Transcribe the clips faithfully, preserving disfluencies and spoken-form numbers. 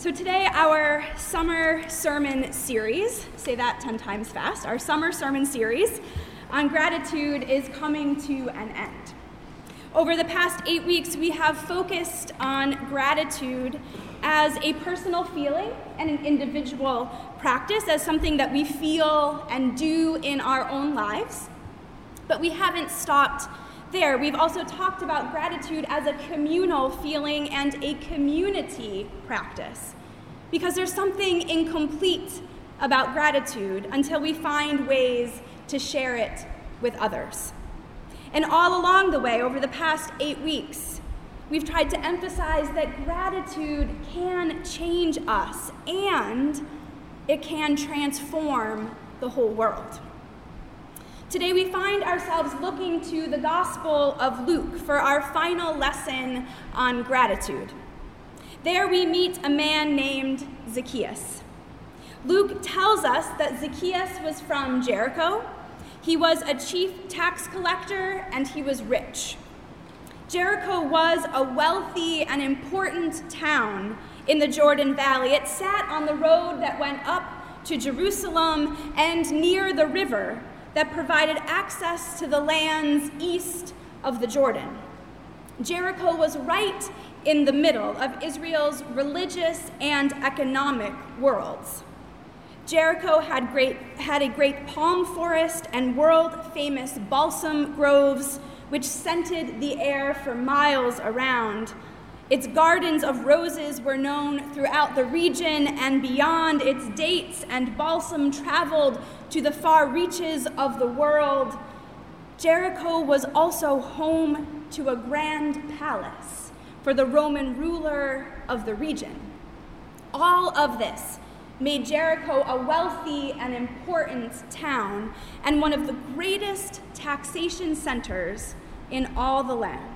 So today, our summer sermon series, say that ten times fast, our summer sermon series on gratitude is coming to an end. Over the past eight weeks, we have focused on gratitude as a personal feeling and an individual practice, as something that we feel and do in our own lives. But we haven't stopped there. We've also talked about gratitude as a communal feeling and a community practice, because there's something incomplete about gratitude until we find ways to share it with others. And all along the way, over the past eight weeks, we've tried to emphasize that gratitude can change us and it can transform the whole world. Today we find ourselves looking to the Gospel of Luke for our final lesson on gratitude. There we meet a man named Zacchaeus. Luke tells us that Zacchaeus was from Jericho. He was a chief tax collector and he was rich. Jericho was a wealthy and important town in the Jordan Valley. It sat on the road that went up to Jerusalem and near the river that provided access to the lands east of the Jordan. Jericho was right in the middle of Israel's religious and economic worlds. Jericho had great had a great palm forest and world-famous balsam groves, which scented the air for miles around. Its gardens of roses were known throughout the region and beyond. Its dates and balsam traveled to the far reaches of the world. Jericho was also home to a grand palace for the Roman ruler of the region. All of this made Jericho a wealthy and important town and one of the greatest taxation centers in all the land.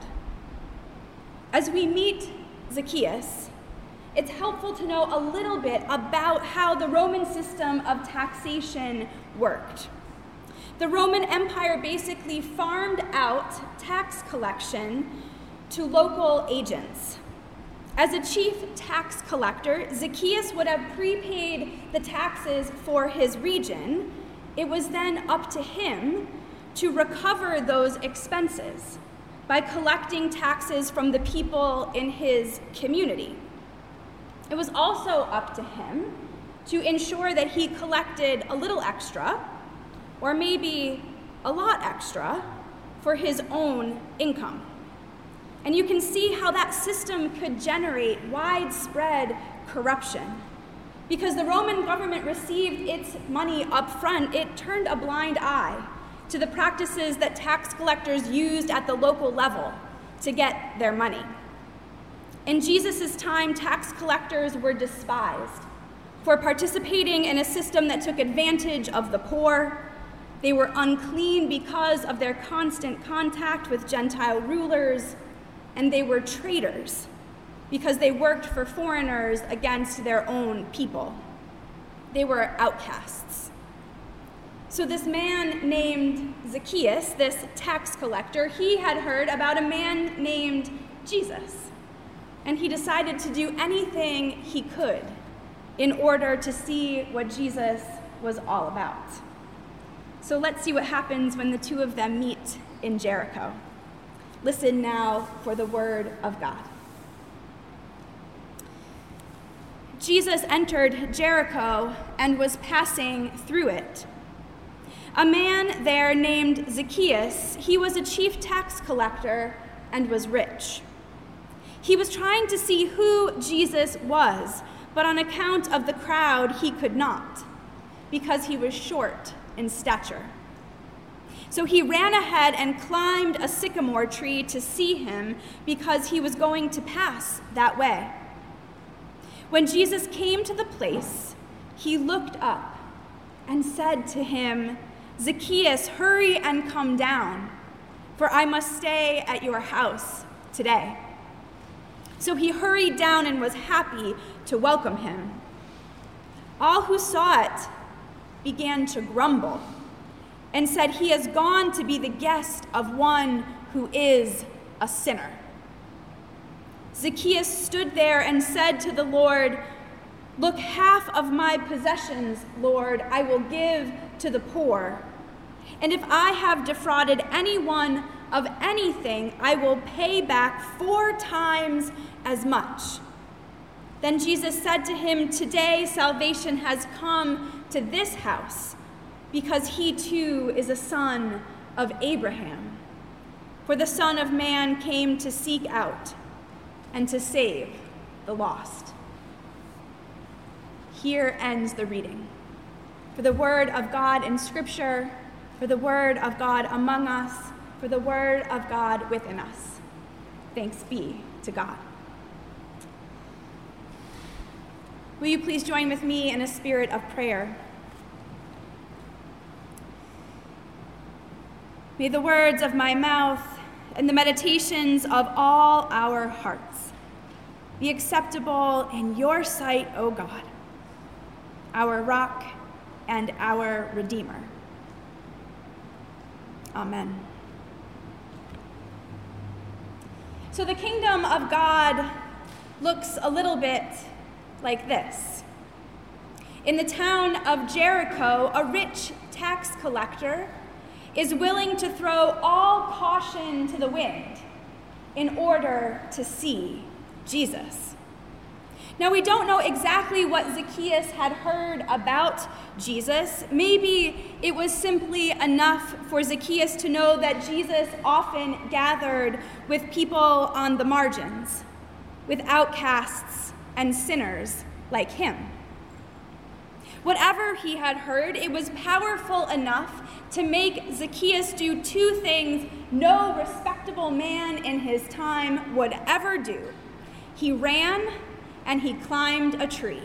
As we meet Zacchaeus, it's helpful to know a little bit about how the Roman system of taxation worked. The Roman Empire basically farmed out tax collection to local agents. As a chief tax collector, Zacchaeus would have prepaid the taxes for his region. It was then up to him to recover those expenses by collecting taxes from the people in his community. It was also up to him to ensure that he collected a little extra, or maybe a lot extra, for his own income. And you can see how that system could generate widespread corruption. Because the Roman government received its money up front, it turned a blind eye to the practices that tax collectors used at the local level to get their money. In Jesus' time, tax collectors were despised for participating in a system that took advantage of the poor. They were unclean because of their constant contact with Gentile rulers, and they were traitors because they worked for foreigners against their own people. They were outcasts. So this man named Zacchaeus, this tax collector, he had heard about a man named Jesus, and he decided to do anything he could in order to see what Jesus was all about. So let's see what happens when the two of them meet in Jericho. Listen now for the word of God. Jesus entered Jericho and was passing through it. A man there named Zacchaeus, he was a chief tax collector and was rich. He was trying to see who Jesus was, but on account of the crowd, he could not, because he was short in stature. So he ran ahead and climbed a sycamore tree to see him, because he was going to pass that way. When Jesus came to the place, he looked up and said to him, "Zacchaeus, hurry and come down, for I must stay at your house today." So he hurried down and was happy to welcome him. All who saw it began to grumble and said, "He has gone to be the guest of one who is a sinner." Zacchaeus stood there and said to the Lord, Look, half of my possessions, Lord, I will give to the poor. And if I have defrauded anyone of anything, I will pay back four times as much." Then Jesus said to him, "Today salvation has come to this house, because he too is a son of Abraham. For the Son of Man came to seek out and to save the lost." Here ends the reading. For the word of God in Scripture, for the word of God among us, for the word of God within us. Thanks be to God. Will you please join with me in a spirit of prayer? May the words of my mouth and the meditations of all our hearts be acceptable in your sight, O God, our rock and our Redeemer. Amen. So the kingdom of God looks a little bit like this. In the town of Jericho, a rich tax collector is willing to throw all caution to the wind in order to see Jesus. Now, we don't know exactly what Zacchaeus had heard about Jesus. Maybe it was simply enough for Zacchaeus to know that Jesus often gathered with people on the margins, with outcasts and sinners like him. Whatever he had heard, it was powerful enough to make Zacchaeus do two things no respectable man in his time would ever do. He ran and he climbed a tree.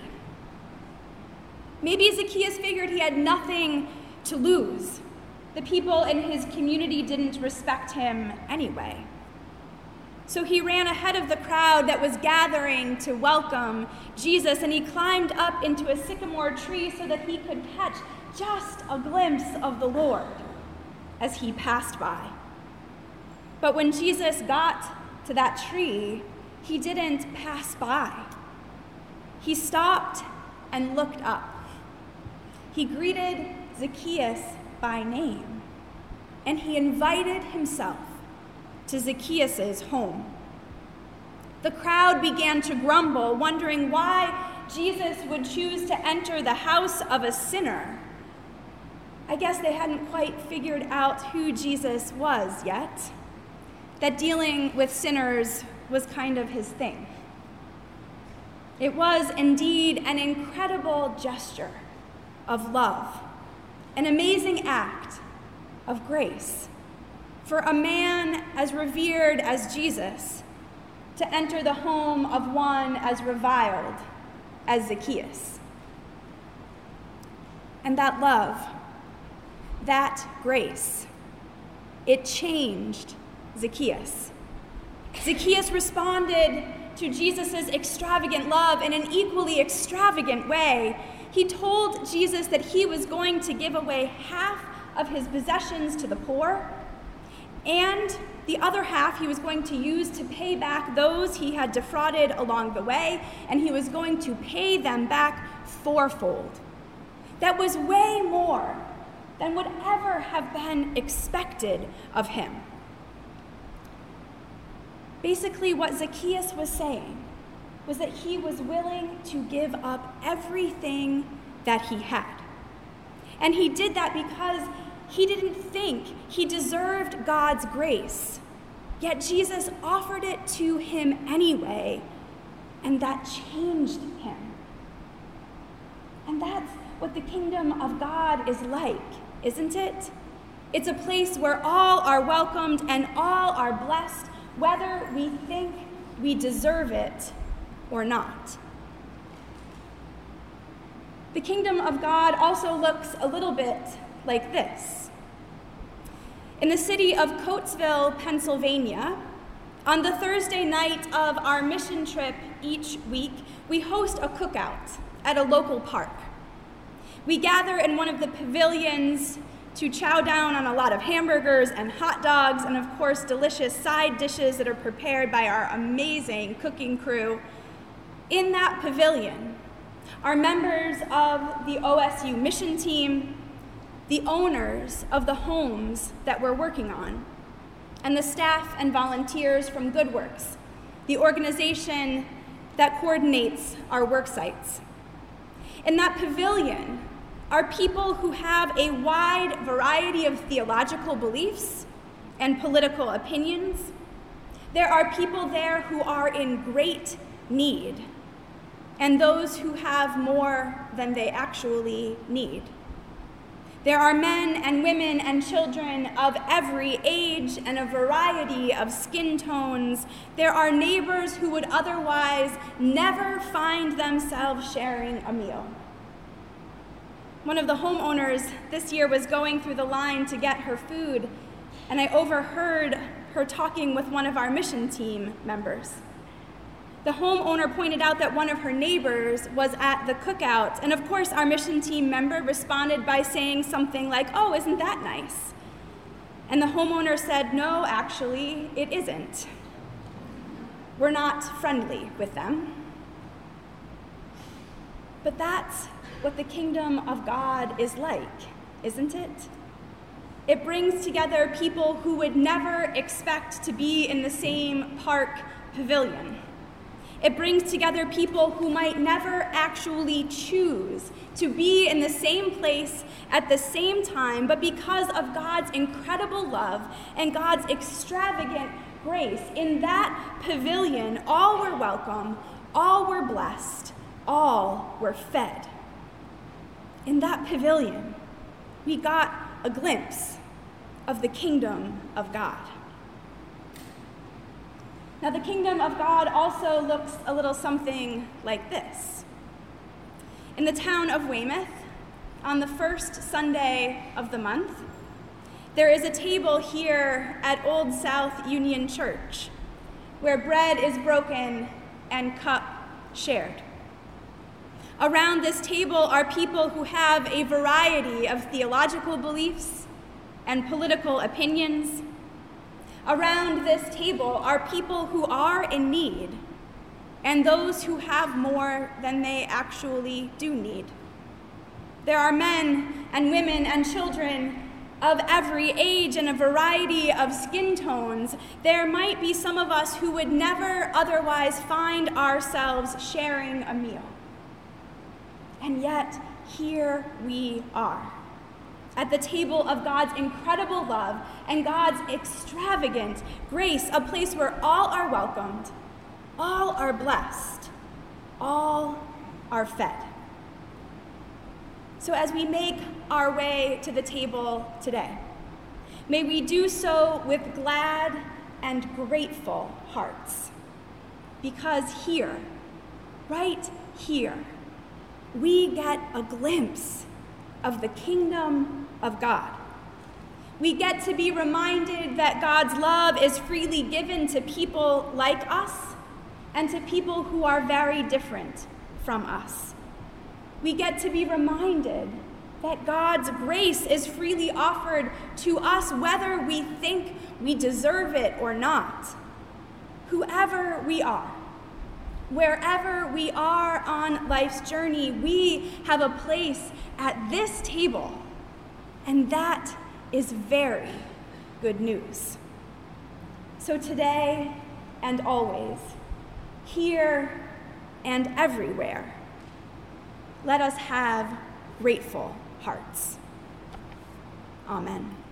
Maybe Zacchaeus figured he had nothing to lose. The people in his community didn't respect him anyway. So he ran ahead of the crowd that was gathering to welcome Jesus, and he climbed up into a sycamore tree so that he could catch just a glimpse of the Lord as he passed by. But when Jesus got to that tree, he didn't pass by. He stopped and looked up. He greeted Zacchaeus by name, and he invited himself to Zacchaeus' home. The crowd began to grumble, wondering why Jesus would choose to enter the house of a sinner. I guess they hadn't quite figured out who Jesus was yet, that dealing with sinners was kind of his thing. It was indeed an incredible gesture of love, an amazing act of grace for a man as revered as Jesus to enter the home of one as reviled as Zacchaeus. And that love, that grace, it changed Zacchaeus. Zacchaeus responded to Jesus' extravagant love in an equally extravagant way. He told Jesus that he was going to give away half of his possessions to the poor, and the other half he was going to use to pay back those he had defrauded along the way, and he was going to pay them back fourfold. That was way more than would ever have been expected of him. Basically, what Zacchaeus was saying was that he was willing to give up everything that he had. And he did that because he didn't think he deserved God's grace. Yet Jesus offered it to him anyway, and that changed him. And that's what the kingdom of God is like, isn't it? It's a place where all are welcomed and all are blessed, whether we think we deserve it or not. The kingdom of God also looks a little bit like this. In the city of Coatesville, Pennsylvania, on the Thursday night of our mission trip each week, we host a cookout at a local park. We gather in one of the pavilions to chow down on a lot of hamburgers and hot dogs and, of course, delicious side dishes that are prepared by our amazing cooking crew. In that pavilion are members of the O S U mission team, the owners of the homes that we're working on, and the staff and volunteers from GoodWorks, the organization that coordinates our work sites. In that pavilion are people who have a wide variety of theological beliefs and political opinions. There are people there who are in great need, and those who have more than they actually need. There are men and women and children of every age and a variety of skin tones. There are neighbors who would otherwise never find themselves sharing a meal. One of the homeowners this year was going through the line to get her food, and I overheard her talking with one of our mission team members. The homeowner pointed out that one of her neighbors was at the cookout, and of course our mission team member responded by saying something like, "Oh, isn't that nice?" And the homeowner said, "No, actually, it isn't. We're not friendly with them." But that's what the kingdom of God is like, isn't it? It brings together people who would never expect to be in the same park pavilion. It brings together people who might never actually choose to be in the same place at the same time, but because of God's incredible love and God's extravagant grace, in that pavilion, all were welcome, all were blessed, all were fed. In that pavilion, we got a glimpse of the kingdom of God. Now, the kingdom of God also looks a little something like this. In the town of Weymouth, on the first Sunday of the month, there is a table here at Old South Union Church where bread is broken and cup shared. Around this table are people who have a variety of theological beliefs and political opinions. Around this table are people who are in need and those who have more than they actually do need. There are men and women and children of every age and a variety of skin tones. There might be some of us who would never otherwise find ourselves sharing a meal. And yet, here we are, at the table of God's incredible love and God's extravagant grace, a place where all are welcomed, all are blessed, all are fed. So as we make our way to the table today, may we do so with glad and grateful hearts, because here, right here, we get a glimpse of the kingdom of God. We get to be reminded that God's love is freely given to people like us and to people who are very different from us. We get to be reminded that God's grace is freely offered to us whether we think we deserve it or not. Whoever we are, wherever we are on life's journey, we have a place at this table, and that is very good news. So today and always, here and everywhere, let us have grateful hearts. Amen.